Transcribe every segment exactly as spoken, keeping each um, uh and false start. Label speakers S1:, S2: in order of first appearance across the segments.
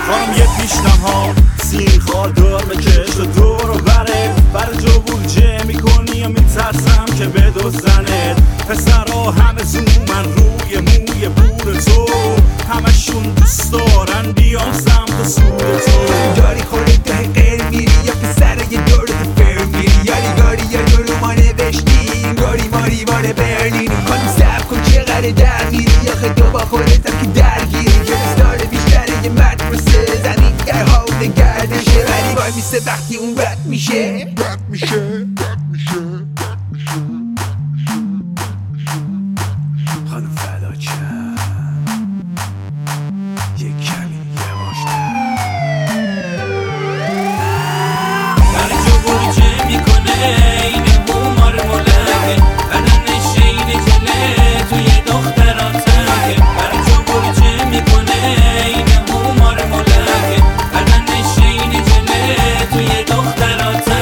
S1: خانم یه پیشنهاد سین خال دار بکش و دور و بره بر جو بولجه میکنی یا میترسم که بدزدنت. پسرها همه زومن روی موی بور تو، همشون دوست دارن بیان سمت سود تو.
S2: داری خورده ده غیر میری یا پسر یه دور تو فر میری، یاری گاری یا دورو ما نوشتی گاری ماری باره برلینی. خانم سب کن چقدر در میری آخه تو با خودتم که درگیری. که دستار بیشتره یه مدرسه زمین در حال گردشه، ولی وای میسه وقتی اون رد میشه رد میشه رد میشه رد میشه.
S1: خانم فدا چند یه کمی یواشتر در جو بولجه میکنه این هومار ملکه، بدنش این جله توی دختراتکه. در جو بولجه میکنه این هومار ملکه، بدنش این جله توی دختراتکه.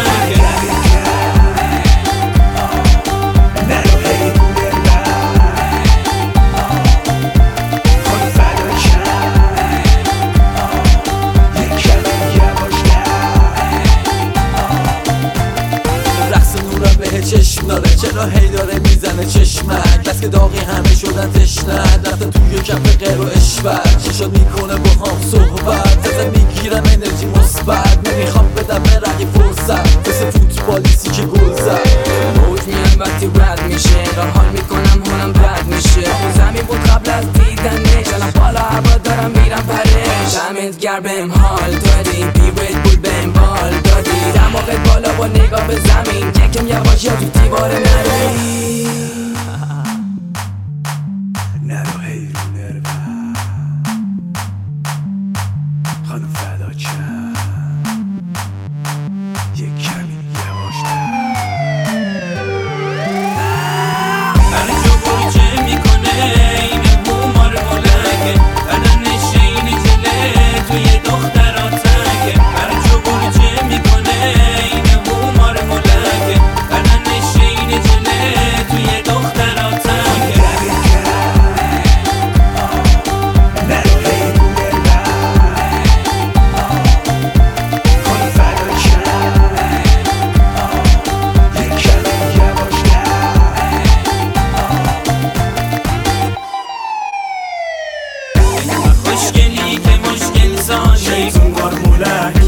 S1: چشم داره چرا هی داره میزنه چشمک، بس که داغی همه شدن تشنه رفتن توی کف غیر و اشبک. چی شد میکنه با هم صحبت ازم میگیرم انرژی مثبت، نمیخوام بدم به رقی فرصت مثل فوتبالیستی که گل زد.
S3: موج میان وقتی رد میشه را حال میکنم هونم رد میشه. زمین بود قبل از دیدنش الان بالا هوا دارم میرم پرش. دمت گرم بهم حال دادی بیوید بود بهم بال دادی، دماغت بالا با نگاه به زمین یکم یواش یا تو دیوار نری.
S1: نرو هی رو نرو خانم فدا چند یه کمی یواشتر. در جو بولجه میکنه این هومار ملکه، بدنش این جله توی دختراتکه. در جو بولجه میکنه این هومار ملکه، بدنش این جله توی دختراتکه. مشکلی که مشکل سازی شیطون بار مولک